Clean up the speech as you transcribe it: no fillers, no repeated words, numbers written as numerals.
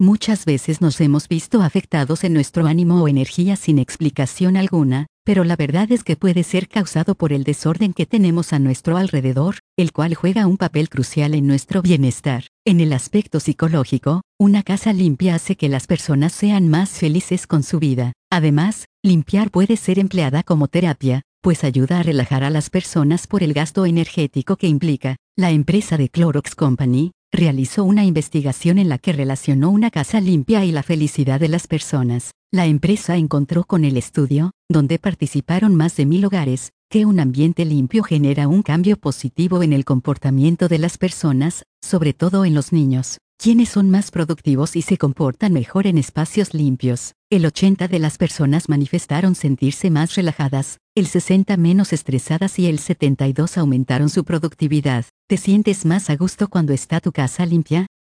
Muchas veces nos hemos visto afectados en nuestro ánimo o energía sin explicación alguna, pero la verdad es que puede ser causado por el desorden que tenemos a nuestro alrededor, el cual juega un papel crucial en nuestro bienestar. En el aspecto psicológico, una casa limpia hace que las personas sean más felices con su vida. Además, limpiar puede ser empleada como terapia, pues ayuda a relajar a las personas por el gasto energético que implica. La empresa de Clorox Company realizó una investigación en la que relacionó una casa limpia y la felicidad de las personas. La empresa encontró con el estudio, donde participaron más de 1000 hogares, que un ambiente limpio genera un cambio positivo en el comportamiento de las personas, sobre todo en los niños, quienes son más productivos y se comportan mejor en espacios limpios. El 80% de las personas manifestaron sentirse más relajadas, el 60% menos estresadas y el 72% aumentaron su productividad. ¿Te sientes más a gusto cuando está tu casa limpia?